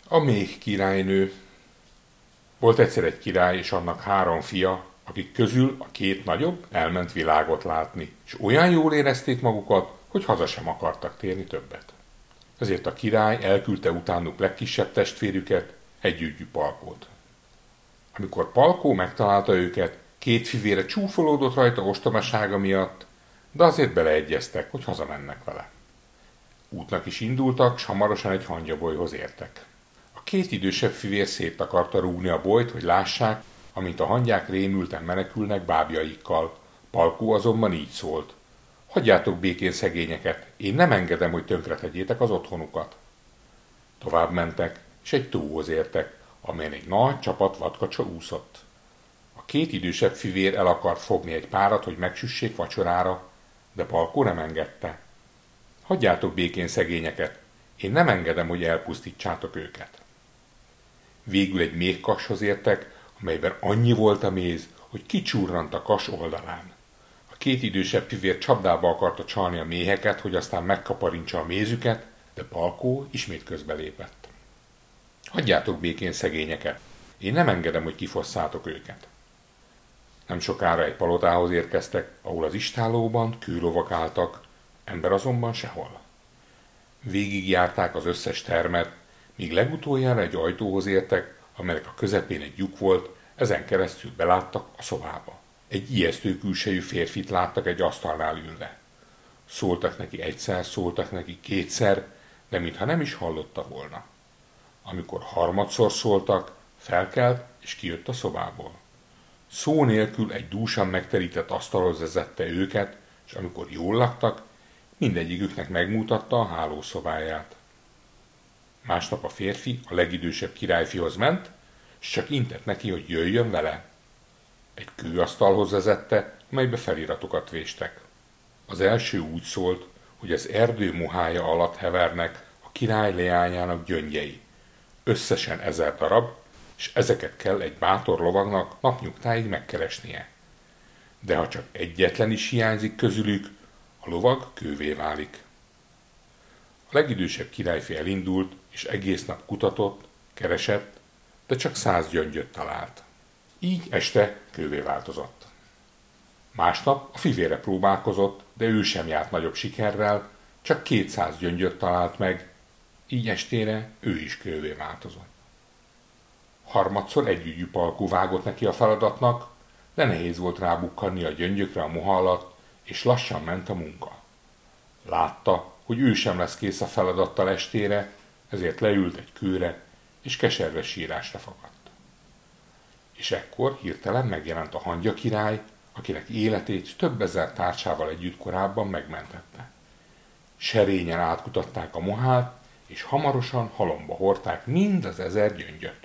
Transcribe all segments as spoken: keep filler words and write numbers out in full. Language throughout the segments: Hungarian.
A méh királynő. Volt egyszer egy király és annak három fia, akik közül a két nagyobb elment világot látni, és olyan jól érezték magukat, hogy haza sem akartak térni többet. Ezért a király elküldte utánuk legkisebb testvérüket, együgyű Palkót. Amikor Palkó megtalálta őket, két fivére csúfolódott rajta ostobasága miatt, de azért beleegyeztek, hogy hazamennek vele. Útnak is indultak, s hamarosan egy hangyabolyhoz értek. A két idősebb fivér szét akarta rúgni a bolyt, hogy lássák, amint a hangyák rémülten menekülnek bábjaikkal. Palkó azonban így szólt: hagyjátok békén szegényeket, én nem engedem, hogy tönkretegyétek az otthonukat. Tovább mentek, és egy tóhoz értek, amelyen egy nagy csapat vadkacsa úszott. A két idősebb fivér el akart fogni egy párat, hogy megsüssék vacsorára, de Palkó nem engedte. Hagyjátok békén szegényeket, én nem engedem, hogy elpusztítsátok őket. Végül egy méhkashoz értek, amelyben annyi volt a méz, hogy kicsurrant a kas oldalán. A két idősebb fivér csapdába akarta csalni a méheket, hogy aztán megkaparintsa a mézüket, de Palkó ismét közbelépett. Hagyjátok békén szegényeket, én nem engedem, hogy kifosszátok őket. Nem sokára egy palotához érkeztek, ahol az istállóban kőlovak álltak, ember azonban sehol. Végigjárták az összes termet, míg legutoljára egy ajtóhoz értek, amelynek a közepén egy lyuk volt, ezen keresztül beláttak a szobába. Egy ijesztő külsejű férfit láttak egy asztalnál ülve. Szóltak neki egyszer, szóltak neki kétszer, de mintha nem is hallotta volna. Amikor harmadszor szóltak, felkelt és kijött a szobából. Szó nélkül egy dúsan megterített asztalhoz vezette őket, és amikor jól laktak, mindegyiküknek megmutatta a hálószobáját. Másnap a férfi a legidősebb királyfihoz ment, és csak intett neki, hogy jöjjön vele. Egy kőasztalhoz vezette, amelybe feliratokat véstek. Az első úgy szólt, hogy az erdő mohája alatt hevernek a király leányának gyöngyei. Összesen ezer darab, és ezeket kell egy bátor lovagnak napnyugtáig megkeresnie. De ha csak egyetlen is hiányzik közülük, a lovag kővé válik. A legidősebb királyfi elindult, és egész nap kutatott, keresett, de csak száz gyöngyöt talált. Így este kővé változott. Másnap a fivére próbálkozott, de ő sem járt nagyobb sikerrel, csak kétszáz gyöngyöt talált meg, így estére ő is kővé változott. Harmadszor együgyű Palkó vágott neki a feladatnak, de nehéz volt rábukkanni a gyöngyökre a moha alatt, és lassan ment a munka. Látta, hogy ő sem lesz kész a feladattal estére, ezért leült egy kőre, és keserves sírásra fakadt. És ekkor hirtelen megjelent a hangya király, akinek életét több ezer társával együtt korábban megmentette. Serényen átkutatták a mohát, és hamarosan halomba hordták mind az ezer gyöngyöt.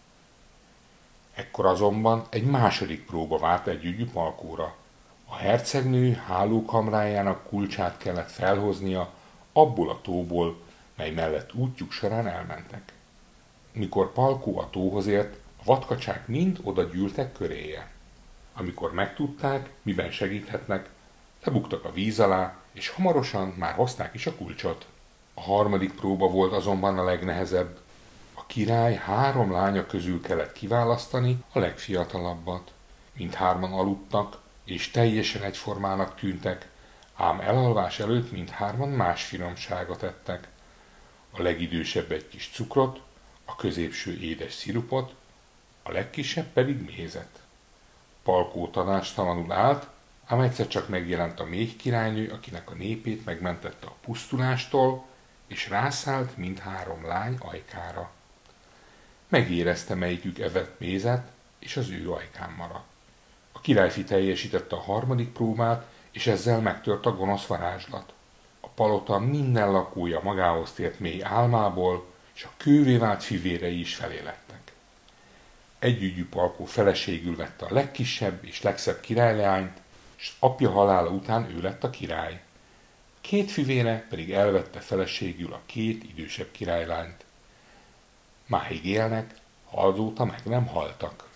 Ekkor azonban egy második próba várt együgyű Palkóra. A hercegnő hálókamrájának kulcsát kellett felhoznia abból a tóból, mely mellett útjuk során elmentek. Mikor Palkó a tóhoz ért, a vadkacsák mind oda gyűltek köréje. Amikor megtudták, miben segíthetnek, lebuktak a víz alá, és hamarosan már hozták is a kulcsot. A harmadik próba volt azonban a legnehezebb. A király három lánya közül kellett kiválasztani a legfiatalabbat. Mindhárman aludtak, és teljesen egyformának tűntek, ám elalvás előtt mindhárman más finomságot ettek. A legidősebb egy kis cukrot, a középső édes szirupot, a legkisebb pedig mézet. Palkó tanácstalanul állt, ám egyszer csak megjelent a méh királynő, akinek a népét megmentette a pusztulástól, és rászállt mindhárom lány ajkára. Megérezte, melyikük evett mézet, és az ő ajkán maradt. A királyfi teljesítette a harmadik próbát, és ezzel megtört a gonosz varázslat. A palota minden lakója magához tért mély álmából, és a kővé vált fivérei is felélettek. Együgyű Palkó feleségül vette a legkisebb és legszebb királyleányt, és apja halála után ő lett a király. Két fivére pedig elvette feleségül a két idősebb királylányt. Máig élnek, ha azóta meg nem haltak.